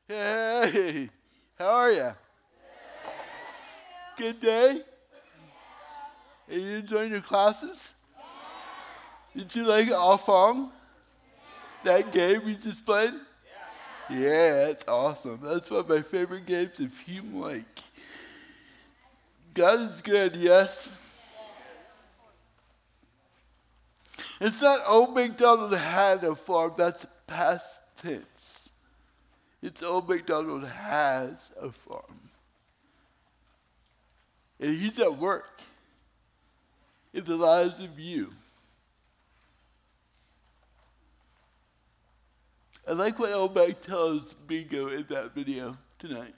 Hey, how are ya? Good day? Are you enjoying your classes? Did you like Alfong? That game we just played? Yeah, that's awesome. That's one of my favorite games if you like. God is good, yes? It's not Old MacDonald had a farm, that's past tense. It's Old MacDonald has a farm. And he's at work in the lives of you. I like what Old Mac tells Bingo in that video tonight.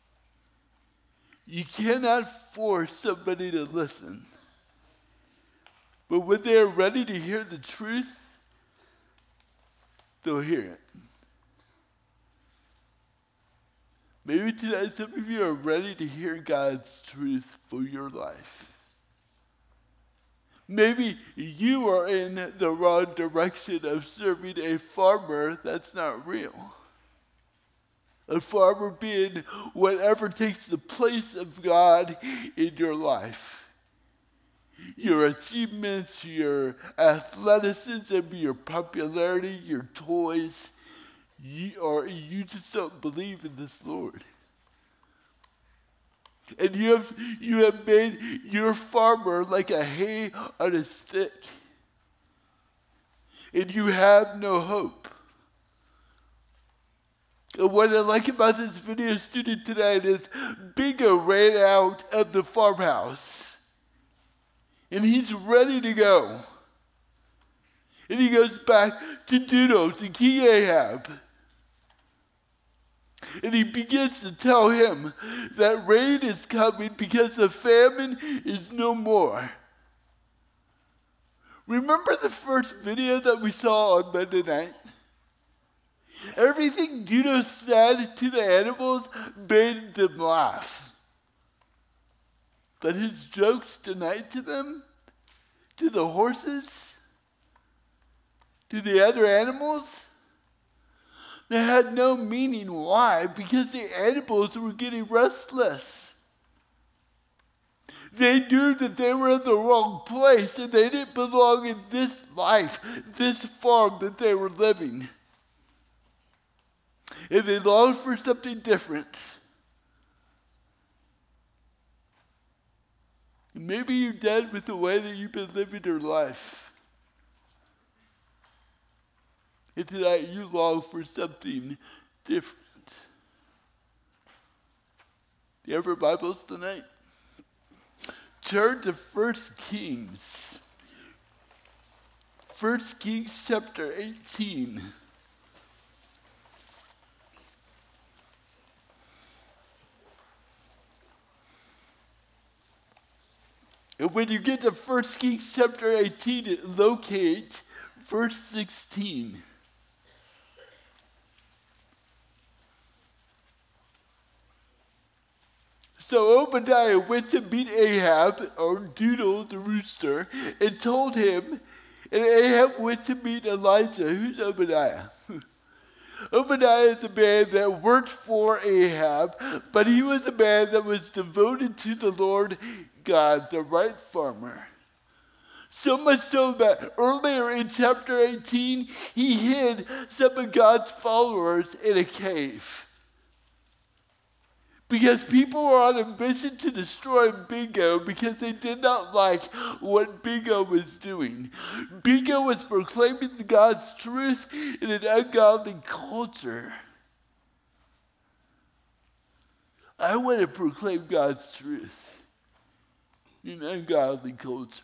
You cannot force somebody to listen. But when they are ready to hear the truth, they'll hear it. Maybe tonight some of you are ready to hear God's truth for your life. Maybe you are in the wrong direction of serving a farmer that's not real. A farmer being whatever takes the place of God in your life. Your achievements, your athleticism, your popularity, your toys, you just don't believe in this Lord. And you have made your farmer like a hay on a stick. And you have no hope. And what I like about this video student tonight is Bingo ran out of the farmhouse. And he's ready to go. And he goes back to Doodle, to King Ahab. And he begins to tell him that rain is coming because the famine is no more. Remember the first video that we saw on Monday night? Everything Dudo said to the animals made them laugh. But his jokes tonight to them, to the horses, to the other animals, they had no meaning. Why? Because the animals were getting restless. They knew that they were in the wrong place and they didn't belong in this life, this farm that they were living. And they longed for something different. Maybe you're dead with the way that you've been living your life. And tonight you long for something different. Do you have your Bibles tonight? Turn to 1 Kings. 1 Kings chapter 18. And when you get to 1 Kings chapter 18, locate verse 16. So Obadiah went to meet Ahab, or Doodle the rooster, and told him, and Ahab went to meet Elijah. Who's Obadiah? Obadiah is a man that worked for Ahab, but he was a man that was devoted to the Lord God, the right farmer. So much so that earlier in chapter 18, he hid some of God's followers in a cave. Because people were on a mission to destroy Bingo because they did not like what Bingo was doing. Bingo was proclaiming God's truth in an ungodly culture. I want to proclaim God's truth in an ungodly culture.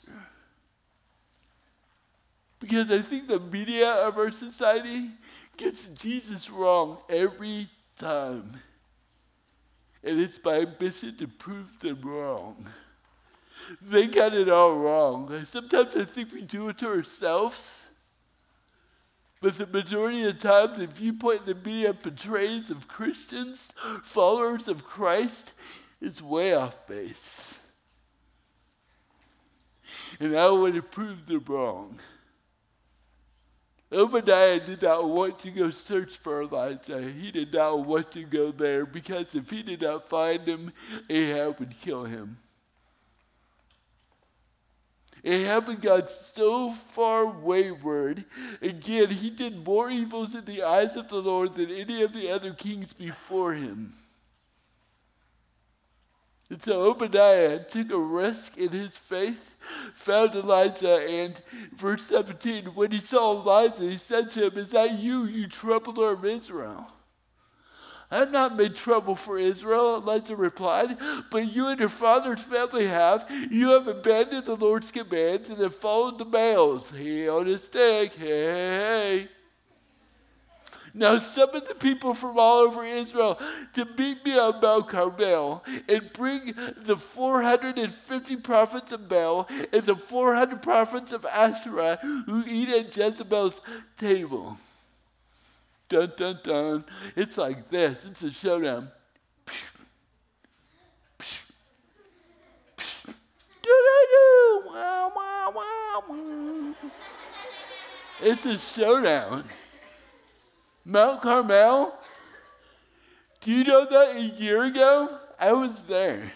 Because I think the media of our society gets Jesus wrong every time. And it's my mission to prove them wrong. They got it all wrong. Sometimes I think we do it to ourselves. But the majority of the time, the viewpoint the media portrays of Christians, followers of Christ, is way off base. And I want to prove them wrong. Obadiah did not want to go search for Elijah. He did not want to go there because if he did not find him, Ahab would kill him. Ahab had got so far wayward. Again, he did more evils in the eyes of the Lord than any of the other kings before him. And so Obadiah took a risk in his faith, found Elijah, and verse 17, when he saw Elijah, he said to him, "Is that you, you troubler of Israel?" "I have not made trouble for Israel," Elijah replied, "but you and your father's family have. You have abandoned the Lord's commands and have followed the Baals." Hey, on a stick, hey. "Now summon the people from all over Israel to meet me on Mount Carmel, and bring the 450 prophets of Baal and the 400 prophets of Asherah who eat at Jezebel's table." Dun, dun, dun. It's like this. It's a showdown. Wow, wow, wow, wow. It's a showdown. Mount Carmel, do you know that a year ago, I was there.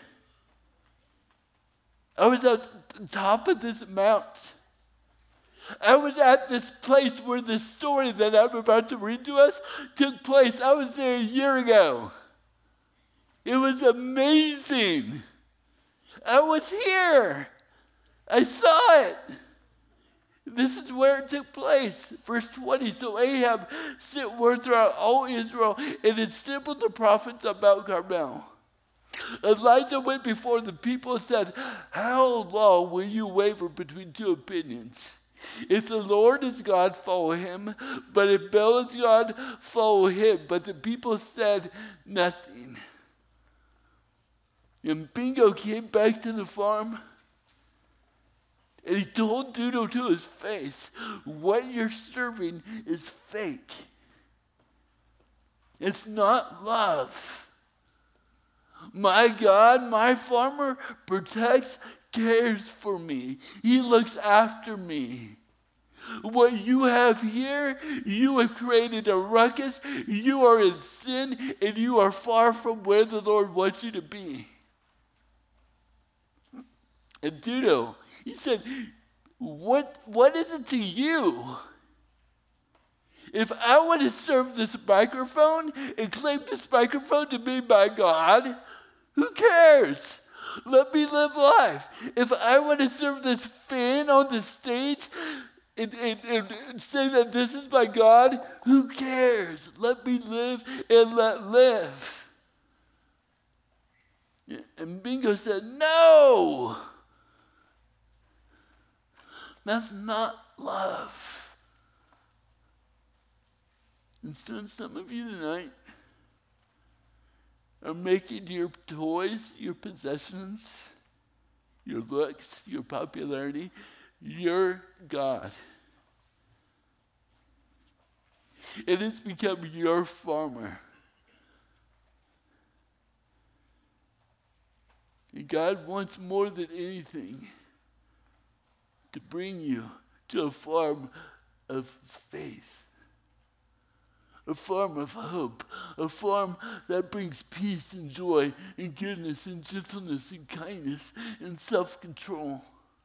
I was at the top of this mount. I was at this place where this story that I'm about to read to us took place. I was there a year ago. It was amazing. I was here. I saw it. This is where it took place. Verse 20, so Ahab sent word throughout all Israel and assembled the prophets on Mount Carmel. Elijah went before the people and said, "How long will you waver between two opinions? If the Lord is God, follow him. But if Baal is God, follow him." But the people said nothing. And Bingo came back to the farm. And he told Dudo to his face, "What you're serving is fake. It's not love. My God, my farmer, protects, cares for me. He looks after me. What you have here, you have created a ruckus. You are in sin, and you are far from where the Lord wants you to be." And Dudo, he said, what is it to you? If I want to serve this microphone and claim this microphone to be my God, who cares? Let me live life. If I want to serve this fan on the stage and say that this is my God, who cares? Let me live and let live. And Bingo said, "No. That's not love." And so some of you tonight are making your toys, your possessions, your looks, your popularity, your God. It has become your farmer. And God wants more than anything to bring you to a farm of faith, a farm of hope, a farm that brings peace and joy and goodness and gentleness and kindness and self-control.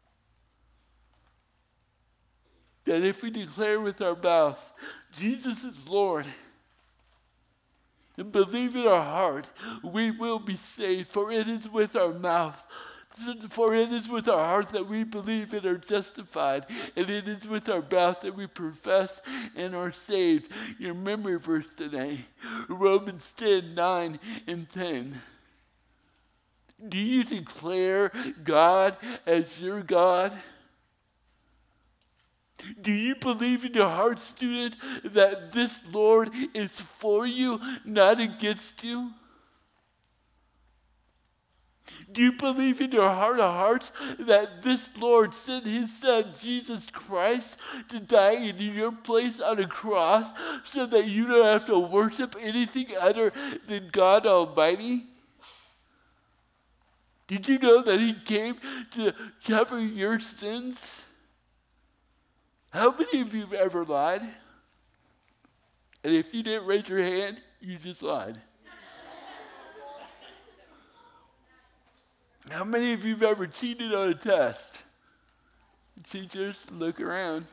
That if we declare with our mouth, Jesus is Lord, and believe in our heart, we will be saved. For it is with our mouth, for it is with our heart that we believe and are justified, and it is with our mouth that we profess and are saved. Your memory verse today, Romans 10:9 and 10. Do you declare God as your God? Do you believe in your heart, student, that this Lord is for you, not against you? Do you believe in your heart of hearts that this Lord sent his son, Jesus Christ, to die in your place on a cross so that you don't have to worship anything other than God Almighty? Did you know that he came to cover your sins? How many of you have ever lied? And if you didn't raise your hand, you just lied. How many of you have ever cheated on a test? Teachers, look around.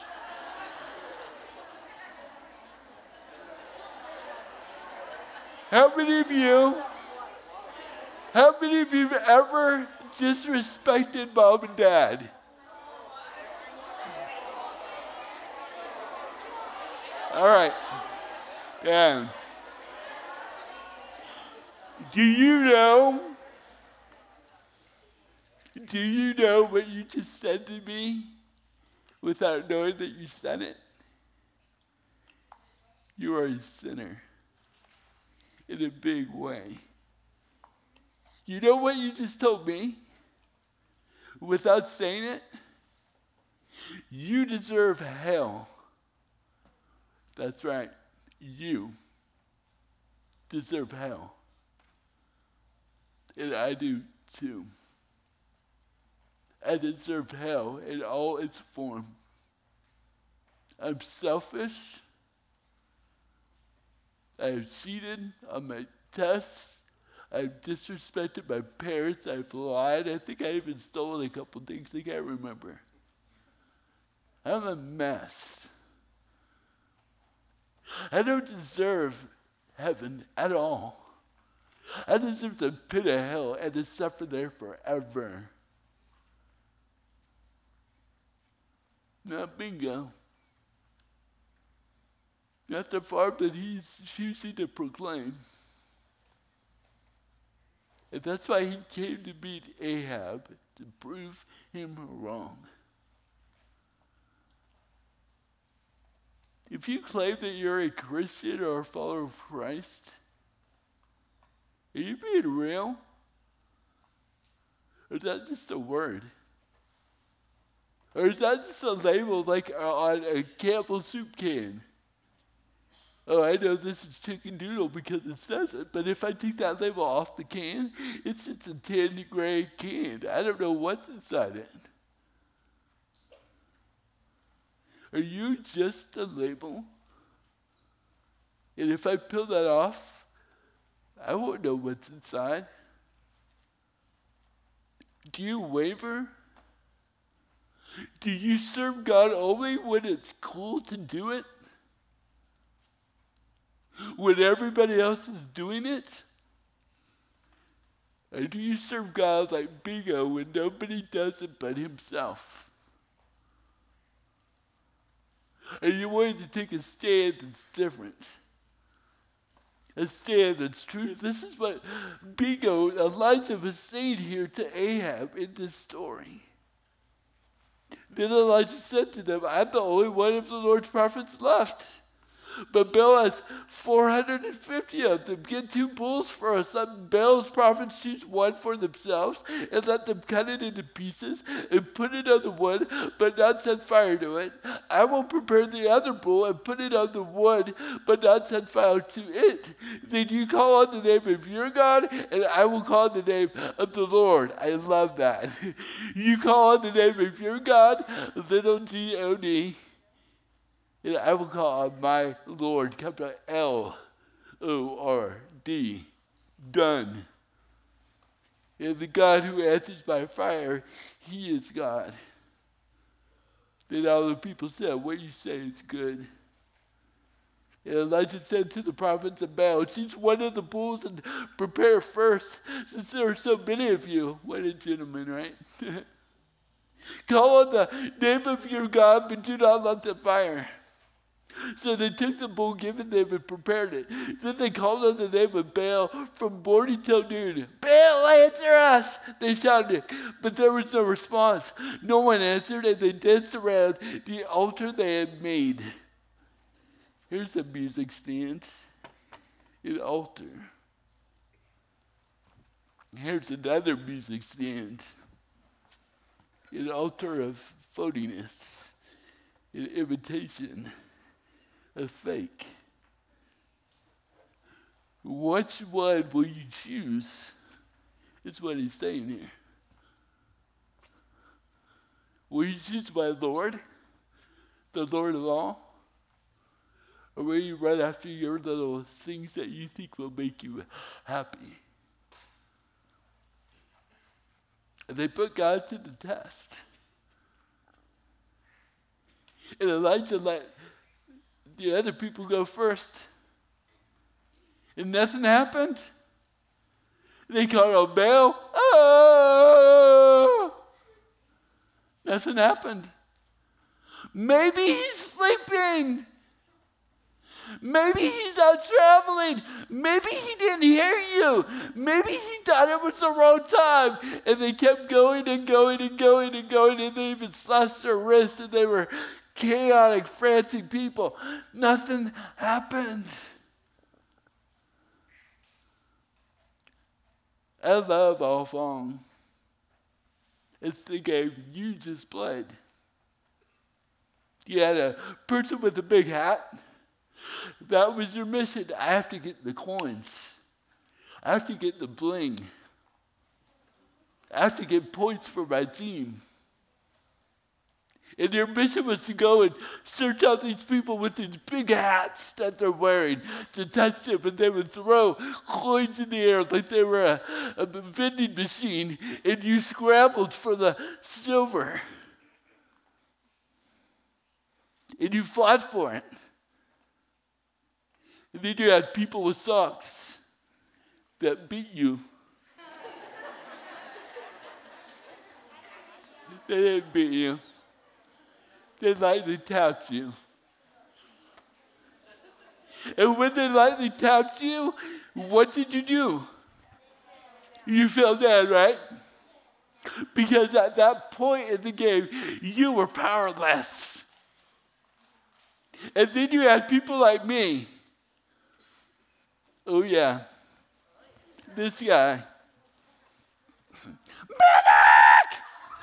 How many of you have ever disrespected mom and dad? All right. Yeah. Do you know what you just said to me without knowing that you said it? You are a sinner in a big way. You know what you just told me without saying it? You deserve hell. That's right. You deserve hell. And I do too. I deserve hell in all its form. I'm selfish. I have cheated on my tests. I've disrespected my parents. I've lied. I think I even stolen a couple things. I can't remember. I'm a mess. I don't deserve heaven at all. I deserve the pit of hell and to suffer there forever. Not bingo. Not the farm that he's choosing to proclaim. And that's why he came to meet Ahab, to prove him wrong. If you claim that you're a Christian or a follower of Christ, are you being real? Or is that just a word? Or is that just a label like on a Campbell soup can? Oh, I know this is chicken noodle because it says it, but if I take that label off the can, it's just a 10 gray can. I don't know what's inside it. Are you just a label? And if I peel that off, I won't know what's inside. Do you waver? Do you serve God only when it's cool to do it? When everybody else is doing it? Or do you serve God like bingo when nobody does it but himself? Are you willing to take a stand that's different? A stand that's true? This is what bingo, Elijah was saying here to Ahab in this story. Then Elijah said to them, I'm the only one of the Lord's prophets left. But Baal has 450 of them. Get 2 bulls for us. Let Baal's prophets choose one for themselves and let them cut it into pieces and put it on the wood, but not set fire to it. I will prepare the other bull and put it on the wood, but not set fire to it. Then you call on the name of your God, and I will call on the name of the Lord. I love that. You call on the name of your God, little G-O-D. And I will call on my Lord, capital L-O-R-D, done. And the God who answers by fire, he is God. Then all the people said, what you say is good. And Elijah said to the prophets of Baal, choose one of the bulls and prepare first, since there are so many of you. What a gentleman, right? Call on the name of your God, but do not let them fire. So they took the bull given them and prepared it. Then they called on the name of Baal from morning till noon. Baal, answer us, they shouted. But there was no response. No one answered, and they danced around the altar they had made. Here's a music stand, an altar. Here's another music stand, an altar of phoniness, an imitation. A fake. Which one will you choose? Is what he's saying here. Will you choose my Lord? the Lord of all? Or will you run after your little things that you think will make you happy? And they put God to the test. And Elijah let the other people go first. And nothing happened. They called on Baal. Oh! Nothing happened. Maybe he's sleeping. Maybe he's out traveling. Maybe he didn't hear you. Maybe he thought it was the wrong time. And they kept going and going and going and going, and they even slashed their wrists, and they were chaotic, frantic people. Nothing happened. I love All Fong. It's the game you just played. You had a person with a big hat. That was your mission. I have to get the coins. I have to get the bling. I have to get points for my team. And their mission was to go and search out these people with these big hats that they're wearing to touch them, and they would throw coins in the air like they were a vending machine, and you scrambled for the silver. And you fought for it. And then you had people with socks that beat you. They didn't beat you. They lightly tapped you. And when they lightly tapped you, what did you do? You fell down, right? Because at that point in the game, you were powerless. And then you had people like me. Oh, yeah. This guy. Medic!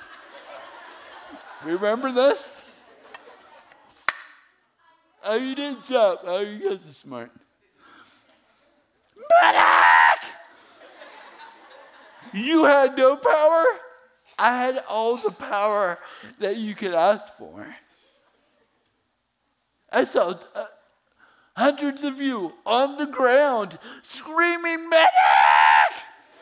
Remember this? Oh, you didn't jump. Oh, you guys are smart. Medic! You had no power. I had all the power that you could ask for. I saw hundreds of you on the ground screaming, medic!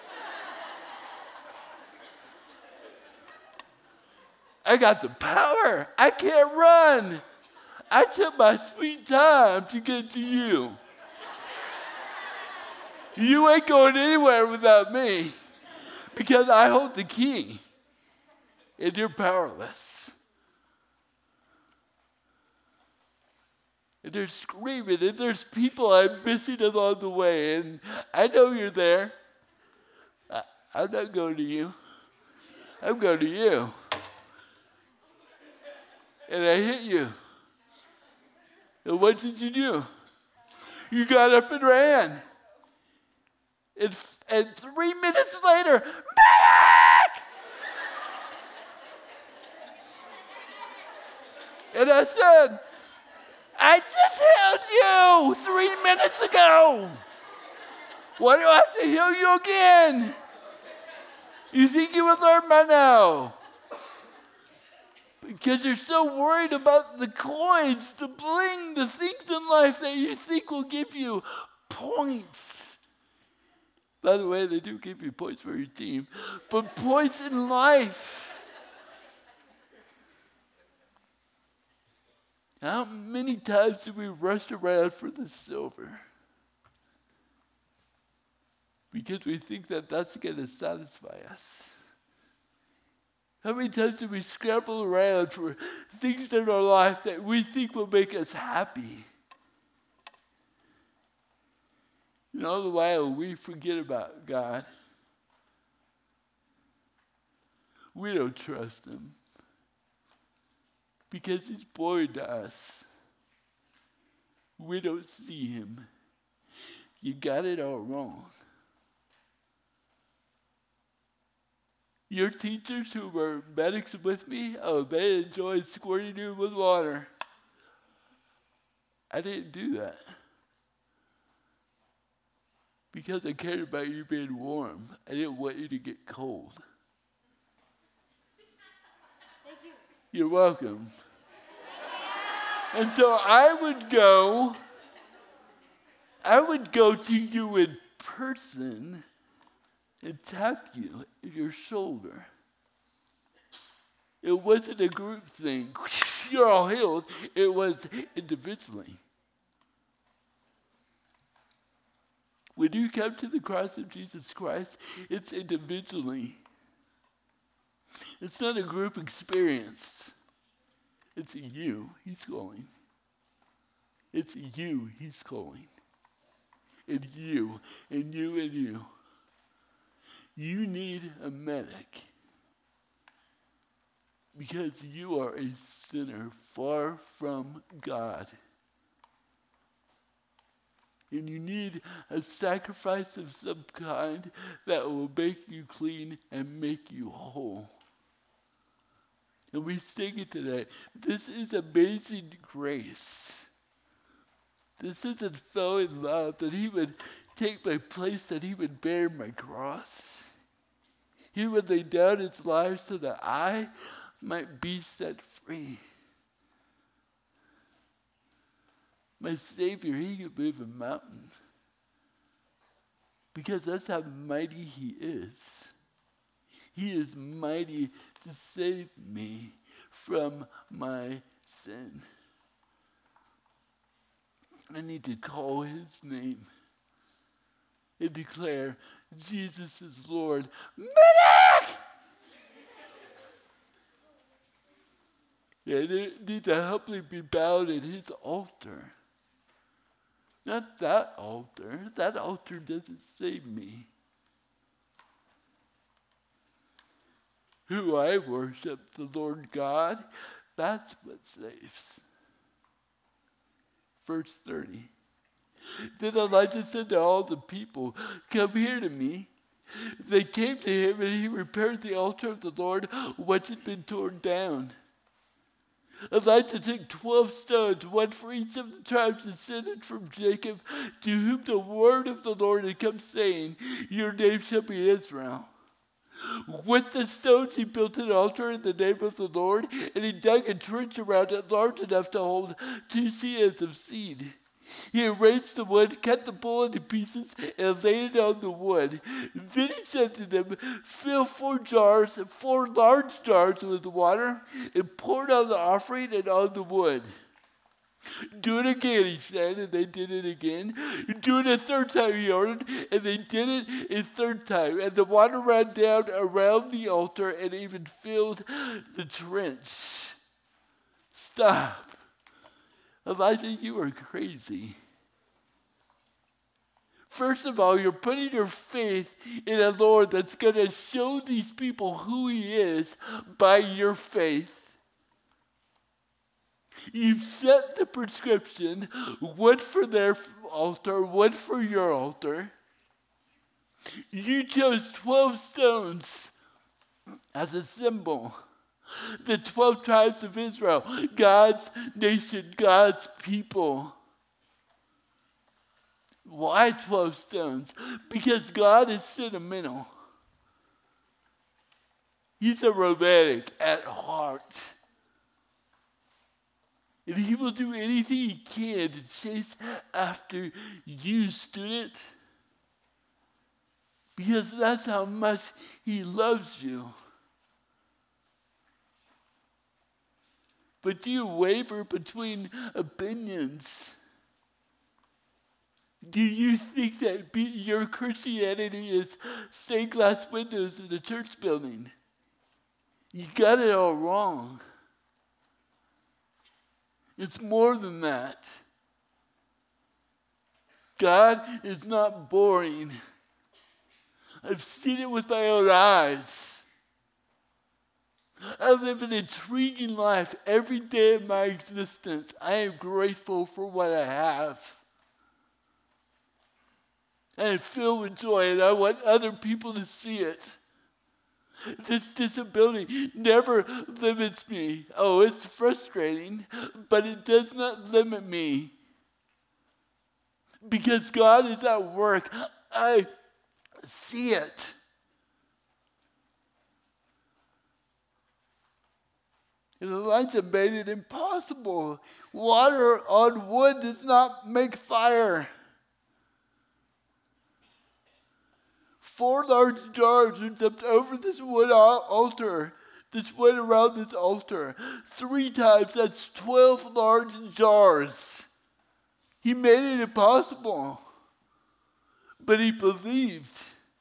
I got the power. I can't run. I took my sweet time to get to you. You ain't going anywhere without me because I hold the key and you're powerless. And they're screaming, and there's people I'm missing along the way, and I know you're there. I'm not going to you. I'm going to you. And I hit you. And what did you do? You got up and ran. And 3 minutes later, medic! And I said, I just healed you 3 minutes ago. Why do I have to heal you again? You think you would learn by now? Because you're so worried about the coins, the bling, the things in life that you think will give you points. By the way, they do give you points for your team, but points in life. How many times have we rushed around for the silver? Because we think that that's going to satisfy us. How many times do we scramble around for things in our life that we think will make us happy? And all the while, we forget about God. We don't trust Him because He's boring to us. We don't see Him. You got it all wrong. Your teachers who were medics with me, they enjoyed squirting you with water. I didn't do that. Because I cared about you being warm. I didn't want you to get cold. Thank you. You're welcome. And so I would go to you in person and tap you on your shoulder. It wasn't a group thing. You're all healed. It was individually. When you come to the cross of Jesus Christ, it's individually. It's not a group experience. It's you he's calling. It's you he's calling. And you, and you, and you. You need a medic. Because you are a sinner far from God. And you need a sacrifice of some kind that will make you clean and make you whole. And we sing it today. This is amazing grace. This isn't fell in love, that he would take my place, that he would bear my cross. He would lay down his life so that I might be set free. My Savior, he could move a mountain. Because that's how mighty he is. He is mighty to save me from my sin. I need to call his name and declare, Jesus is Lord. Medic! Yeah, they need to help me be bowed at his altar. Not that altar. That altar doesn't save me. Who I worship, the Lord God, that's what saves. Verse 30. Then Elijah said to all the people, come here to me. They came to him, and he repaired the altar of the Lord, which had been torn down. Elijah took 12 stones, one for each of the tribes descended from Jacob, to whom the word of the Lord had come, saying, your name shall be Israel. With the stones he built an altar in the name of the Lord, and he dug a trench around it large enough to hold 2 seahs of seed. He arranged the wood, cut the bull into pieces, and laid it on the wood. Then he said to them, fill 4 large jars with water, and pour it on the offering and on the wood. Do it again, he said, and they did it again. Do it a 3rd time, he ordered, and they did it a 3rd time. And the water ran down around the altar and even filled the trench. Stop. Elijah, you are crazy. First of all, you're putting your faith in a Lord that's going to show these people who he is by your faith. You've set the prescription, wood for their altar, wood for your altar. You chose 12 stones as a symbol. The 12 tribes of Israel, God's nation, God's people. Why 12 stones? Because God is sentimental. He's a romantic at heart. And he will do anything he can to chase after you, student. Because that's how much he loves you. But do you waver between opinions? Do you think that your Christianity is stained glass windows in a church building? You got it all wrong. It's more than that. God is not boring. I've seen it with my own eyes. I live an intriguing life every day of my existence. I am grateful for what I have. And I'm filled with joy, and I want other people to see it. This disability never limits me. Oh, it's frustrating, but it does not limit me. Because God is at work. I see it. And Elijah made it impossible. Water on wood does not make fire. 4 large jars were dumped over this wood altar, this wood around this altar. 3 times, that's 12 large jars. He made it impossible. But he believed.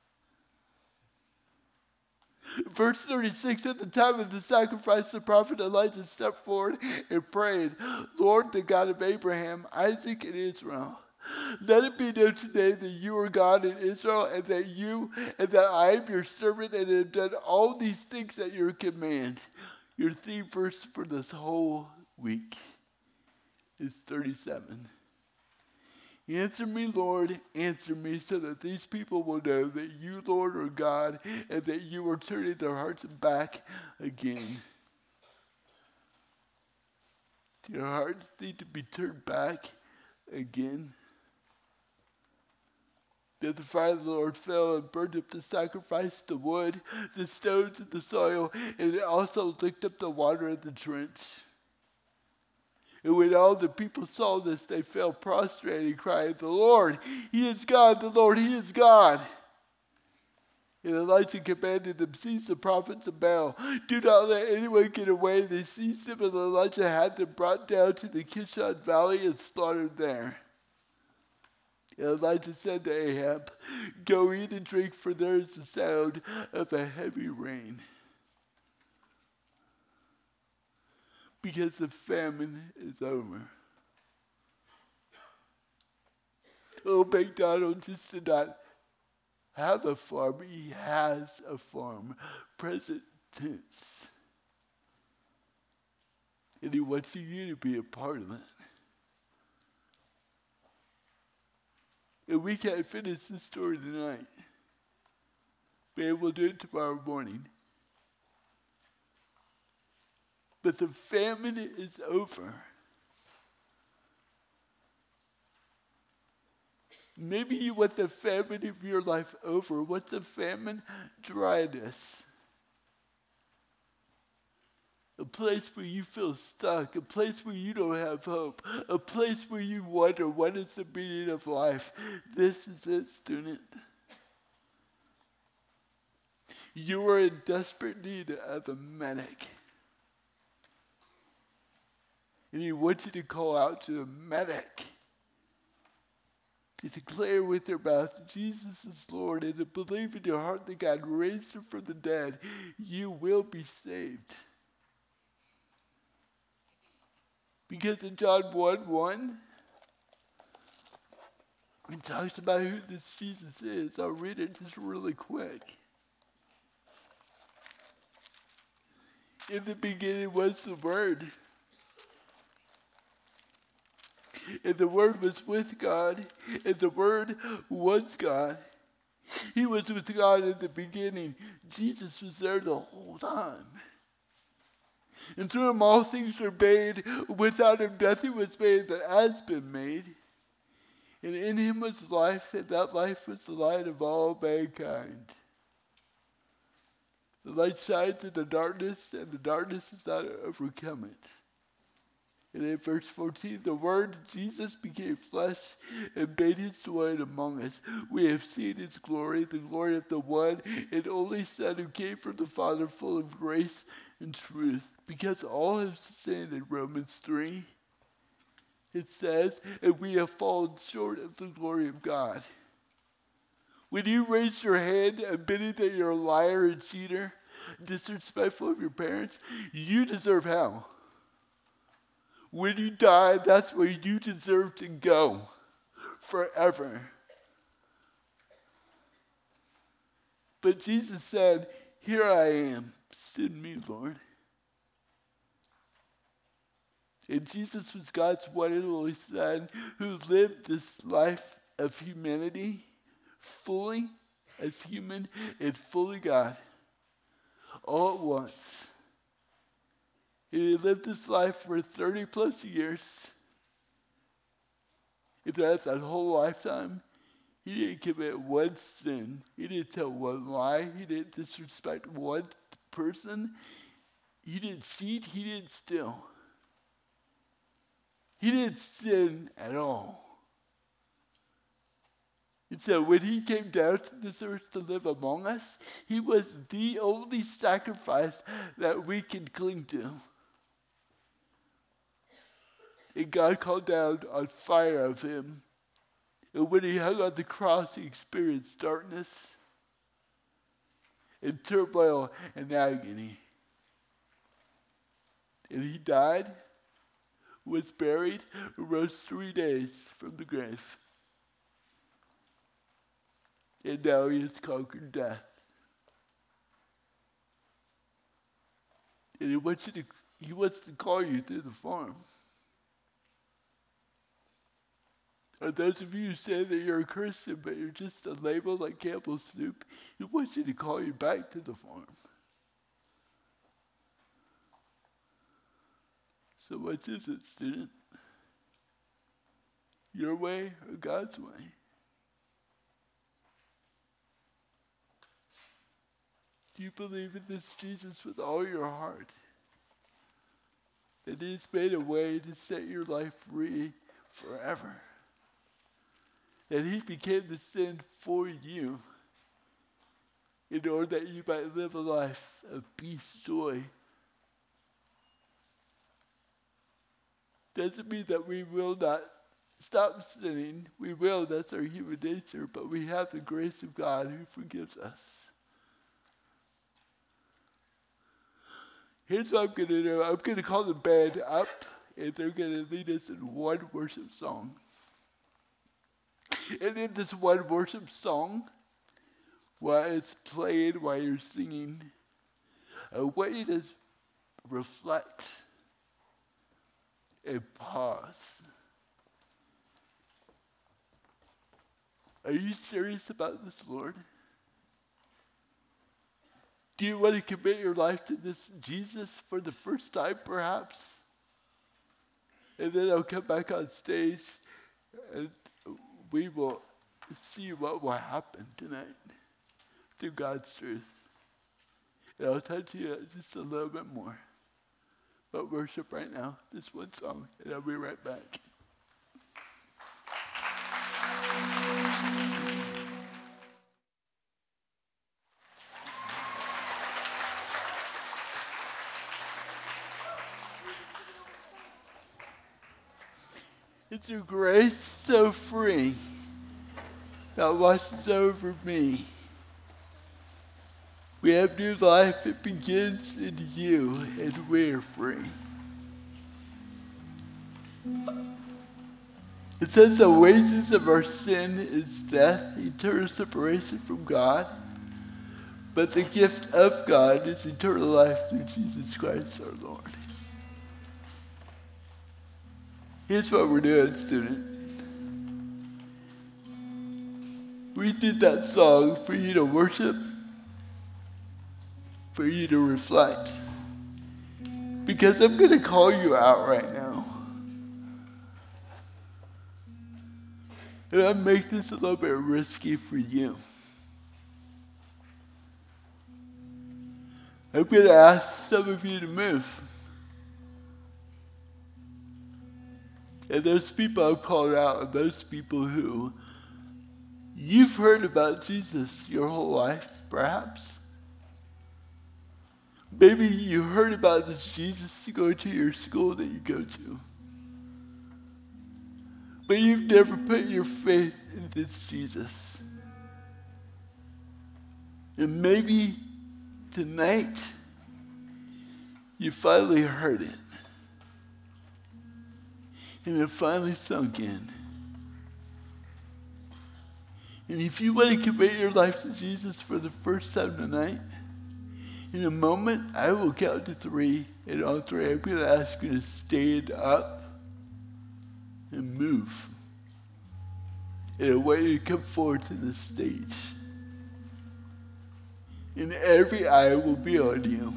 Verse 36, at the time of the sacrifice, the prophet Elijah stepped forward and prayed, Lord, the God of Abraham, Isaac, and Israel, let it be known today that you are God in Israel, and that I am your servant, and have done all these things at your command. Your theme verse for this whole week is 37. Answer me, Lord, answer me, so that these people will know that you, Lord, are God, and that you are turning their hearts back again. Your hearts need to be turned back again. Then the fire of the Lord fell and burned up the sacrifice, the wood, the stones, and the soil, and it also licked up the water of the trench. And when all the people saw this, they fell prostrate and cried, the Lord, He is God, the Lord, He is God. And Elijah commanded them, seize the prophets of Baal. Do not let anyone get away. They seized them, and Elijah had them brought down to the Kishon Valley and slaughtered there. And Elijah said to Ahab, go eat and drink, for there is the sound of a heavy rain. Because the famine is over. Old MacDonald just did not have a farm. He has a farm. Present tense. And he wants you to be a part of it. And we can't finish this story tonight. Maybe we'll do it tomorrow morning. But the famine is over. Maybe you want the famine of your life over. What's a famine? Dryness. A place where you feel stuck. A place where you don't have hope. A place where you wonder, what is the meaning of life? This is it, student. You are in desperate need of a medic. And he wants you to call out to a medic, to declare with your mouth, Jesus is Lord, and to believe in your heart that God raised him from the dead. You will be saved. Because in John 1:1, it talks about who this Jesus is. I'll read it just really quick. In the beginning was the Word. And the Word was with God, and the Word was God. He was with God in the beginning. Jesus was there the whole time. And through him all things were made. Without him nothing was made that has been made. And in him was life, and that life was the light of all mankind. The light shines in the darkness, and the darkness does not overcome it. And in verse 14, the Word, Jesus, became flesh and made his dwelling among us. We have seen his glory, the glory of the one and only Son who came from the Father, full of grace and truth. Because all have sinned in Romans 3, it says, and we have fallen short of the glory of God. When you raise your hand admitting that you're a liar and cheater, disrespectful of your parents, you deserve hell. When you die, that's where you deserve to go forever. But Jesus said, here I am, send me, Lord. And Jesus was God's one and only Son who lived this life of humanity fully as human and fully God all at once. And he lived this life for 30 plus years. And throughout that whole lifetime, he didn't commit one sin. He didn't tell one lie. He didn't disrespect one person. He didn't cheat, he didn't steal. He didn't sin at all. And so when he came down to this earth to live among us, he was the only sacrifice that we can cling to. And God called down on fire of him. And when he hung on the cross, he experienced darkness and turmoil and agony. And he died, was buried, and rose 3 days from the grave. And now he has conquered death. And he wants to call you through the farm. Or those of you who say that you're a Christian, but you're just a label like Campbell's Soup, he wants you to call you back to the farm. So which is it, student? Your way or God's way? Do you believe in this Jesus with all your heart? That he's made a way to set your life free forever? That he became the sin for you in order that you might live a life of peace, joy. Doesn't mean that we will not stop sinning. We will, that's our human nature, but we have the grace of God who forgives us. Here's what I'm going to do. I'm going to call the band up, and they're going to lead us in one worship song. And in this one worship song, while it's playing, while you're singing, I want you to reflect and pause. Are you serious about this, Lord? Do you want to commit your life to this Jesus for the first time, perhaps? And then I'll come back on stage and we will see what will happen tonight through God's truth. And I'll touch you just a little bit more. But worship right now, this one song, and I'll be right back. It's your grace so free that washes over me. We have new life, it begins in you, and we're free. It says the wages of our sin is death, eternal separation from God, but the gift of God is eternal life through Jesus Christ our Lord. Here's what we're doing, student. We did that song for you to worship, for you to reflect. Because I'm going to call you out right now. And I'll make this a little bit risky for you. I'm going to ask some of you to move. And those people I've called out are those people who you've heard about Jesus your whole life, perhaps. Maybe you heard about this Jesus going to your school that you go to. But you've never put your faith in this Jesus. And maybe tonight you finally heard it. And it finally sunk in. And if you want to commit your life to Jesus for the first time tonight, in a moment, I will count to 3, and on 3, I'm going to ask you to stand up and move. And I want you to come forward to the stage. And every eye will be on you.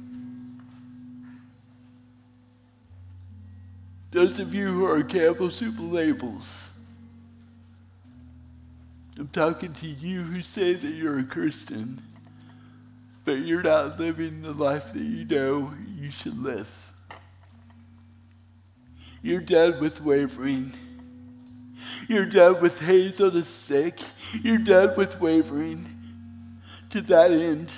Those of you who are Campbell's Soup labels, I'm talking to you who say that you're a Christian, but you're not living the life that you know you should live. You're done with wavering. You're done with haze on a stick. You're done with wavering. To that end,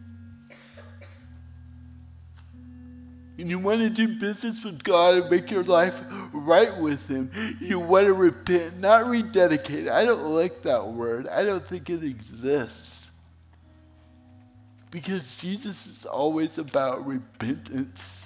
and you want to do business with God and make your life right with Him. You want to repent, not rededicate. I don't like that word. I don't think it exists. Because Jesus is always about repentance.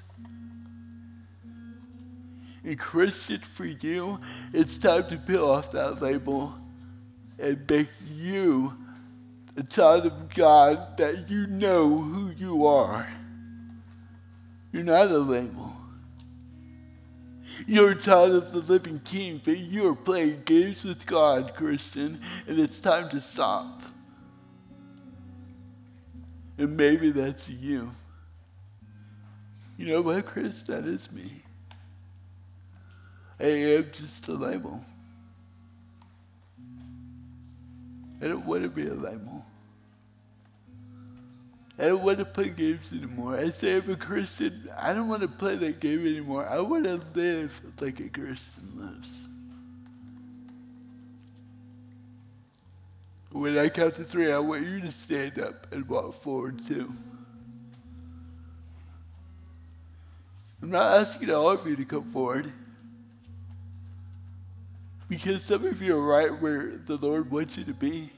And Christian, for you, it's time to peel off that label and make you a child of God that you know who you are. You're not a label. You're a child of the living King, but you are playing games with God, Christian, and it's time to stop. And maybe that's you. You know what, Chris? That is me. I am just a label. I don't want to be a label. I don't want to play games anymore. I say I'm a Christian. I don't want to play that game anymore. I want to live like a Christian lives. When I count to 3, I want you to stand up and walk forward too. I'm not asking all of you to come forward. Because some of you are right where the Lord wants you to be.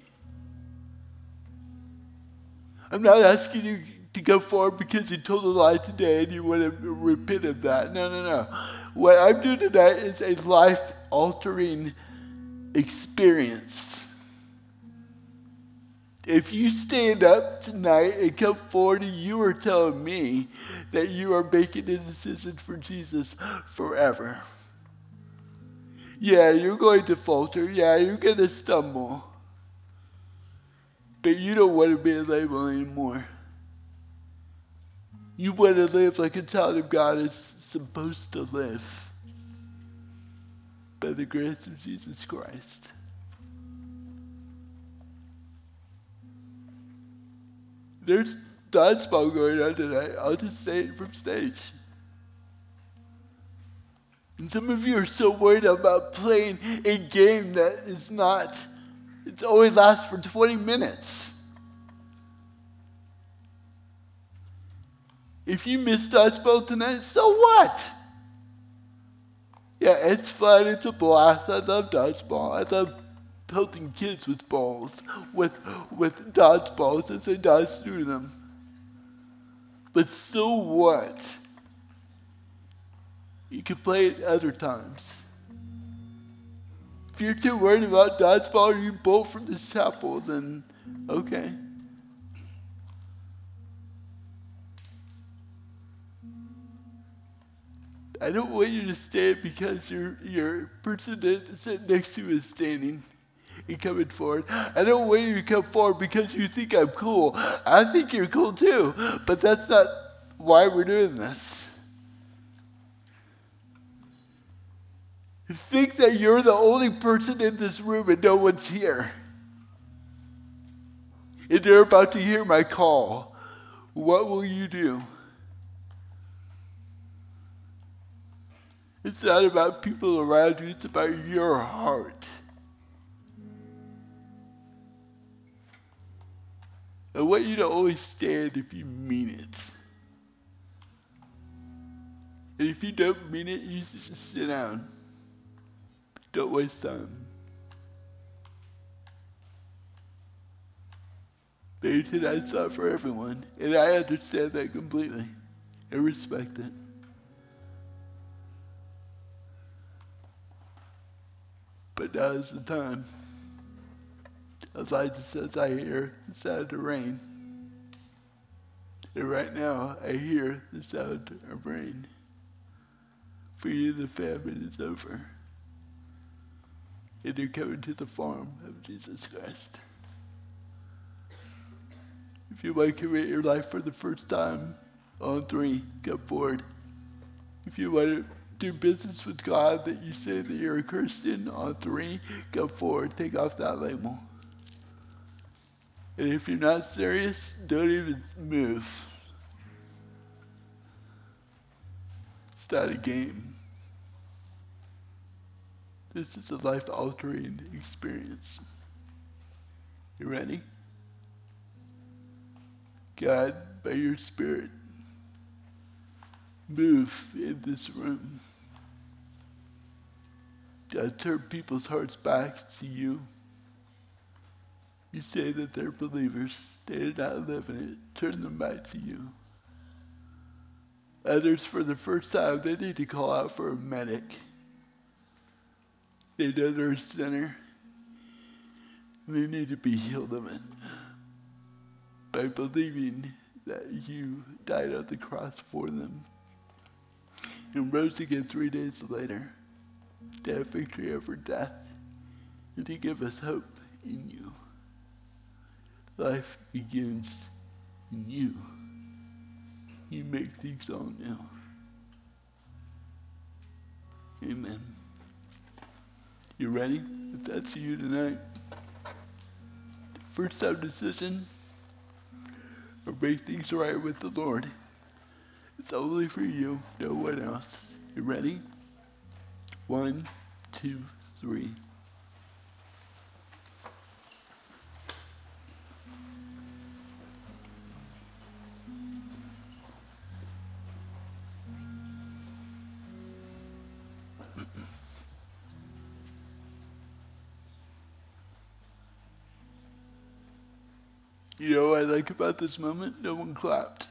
I'm not asking you to go forward because you told a lie today and you want to repent of that. No. What I'm doing tonight is a life-altering experience. If you stand up tonight and come forward and you are telling me that you are making a decision for Jesus forever. Yeah, you're going to falter. Yeah, you're going to stumble. But you don't want to be a label anymore. You want to live like a child of God is supposed to live. By the grace of Jesus Christ. There's dodgeball going on tonight. I'll just say it from stage. And some of you are so worried about playing a game that is not, it only lasts for 20 minutes. If you miss dodgeball tonight, so what? Yeah, it's fun, it's a blast. I love dodgeball. I love pelting kids with balls, with dodgeballs as they dodge through them. But so what? You can play it other times. If you're too worried about dodgeball or you bolt from this chapel, then okay. I don't want you to stand because your person that sitting next to you is standing and coming forward. I don't want you to come forward because you think I'm cool. I think you're cool too, but that's not why we're doing this. Think that you're the only person in this room and no one's here. And they're about to hear my call. What will you do? It's not about people around you, it's about your heart. I want you to always stand if you mean it. And if you don't mean it, you should just sit down. Don't waste time. Maybe tonight's not for everyone, and I understand that completely. I respect it. But now is the time. Elijah says, I hear the sound of rain. And right now, I hear the sound of rain. For you, the famine is over. And you're coming to the farm of Jesus Christ. If you want to commit your life for the first time, on 3, come forward. If you want to do business with God, that you say that you're a Christian, on 3, come forward. Take off that label. And if you're not serious, don't even move. It's not a game. This is a life-altering experience. You ready? God, by your Spirit, move in this room. God, turn people's hearts back to you. You say that they're believers. They're not living it. Turn them back to you. Others, for the first time, they need to call out for a medic. They know they're a sinner. They need to be healed of it by believing that you died on the cross for them and rose again 3 days later to have victory over death and to give us hope in you. Life begins in you. You make things all new. Amen. You ready? If that's you tonight, first time decision, or make things right with the Lord. It's only for you, no one else. You ready? 1, 2, 3. You know what I like about this moment? No one clapped.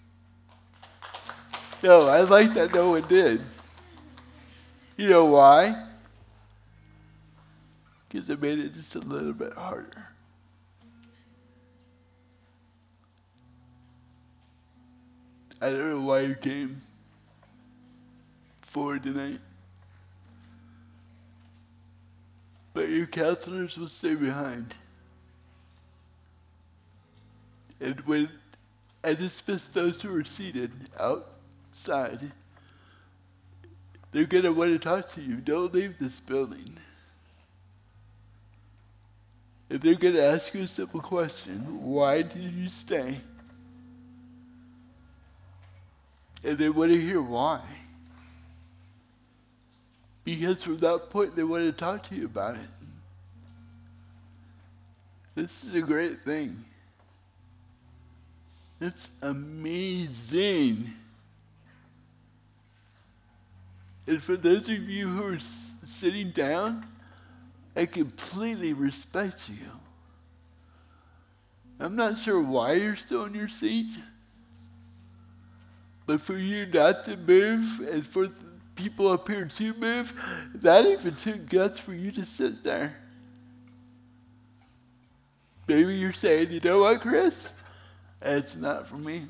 No, I like that no one did. You know why? Because it made it just a little bit harder. I don't know why you came forward tonight, but your counselors will stay behind. And when I dismiss those who are seated outside, they're going to want to talk to you. Don't leave this building. If they're going to ask you a simple question, why did you stay? And they want to hear why. Because from that point, they want to talk to you about it. This is a great thing. It's amazing. And for those of you who are sitting down, I completely respect you. I'm not sure why you're still in your seat, but for you not to move and for people up here to move, that even took guts for you to sit there. Maybe you're saying, you know what, Chris? It's not for me.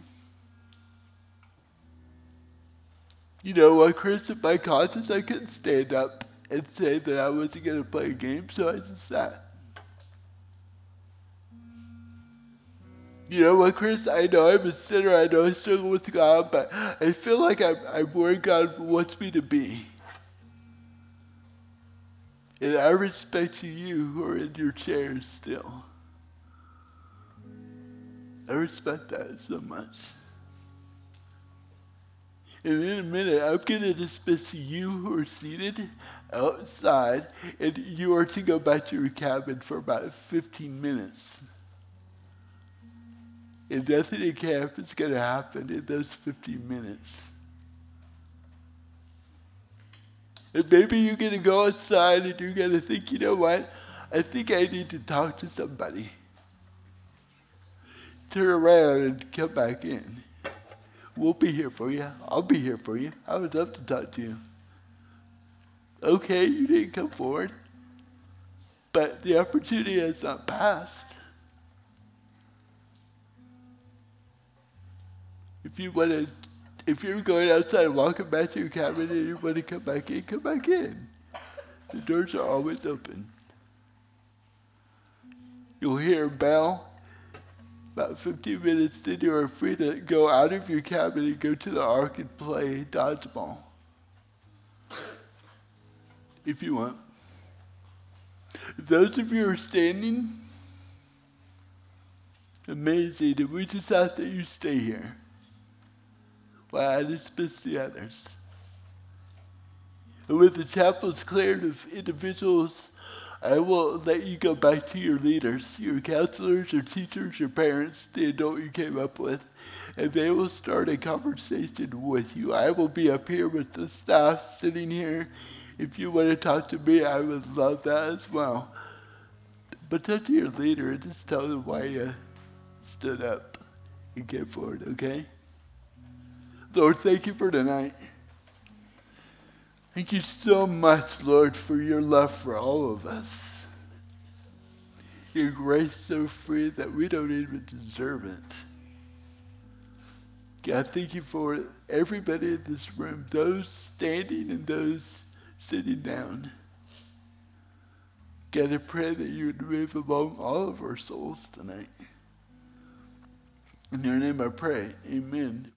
You know what, Chris? In my conscience, I couldn't stand up and say that I wasn't going to play a game, so I just sat. You know what, Chris? I know I'm a sinner. I know I struggle with God, but I feel like I'm where God wants me to be. And I respect you who are in your chairs still. I respect that so much. And in a minute, I'm going to dismiss you who are seated outside, and you are to go back to your cabin for about 15 minutes. And nothing in camp is going to happen in those 15 minutes. And maybe you're going to go outside and you're going to think, you know what? I think I need to talk to somebody. Turn around and come back in. We'll be here for you. I'll be here for you. I would love to talk to you. Okay, you didn't come forward, but the opportunity has not passed. If you're going outside and walking back to your cabin and you want to come back in, come back in. The doors are always open. You'll hear a bell. About 15 minutes, then you are free to go out of your cabin and go to the ark and play dodgeball. If you want. Those of you who are standing, Amazing. And we just ask that you stay here while I dismiss the others. And with the chapels cleared of individuals, I will let you go back to your leaders, your counselors, your teachers, your parents, the adult you came up with, and they will start a conversation with you. I will be up here with the staff sitting here. If you want to talk to me, I would love that as well. But talk to your leader and just tell them why you stood up and came forward, okay? Lord, thank you for tonight. Thank you so much, Lord, for your love for all of us. Your grace so free that we don't even deserve it. God, thank you for everybody in this room, those standing and those sitting down. God, I pray that you would move among all of our souls tonight. In your name I pray, amen.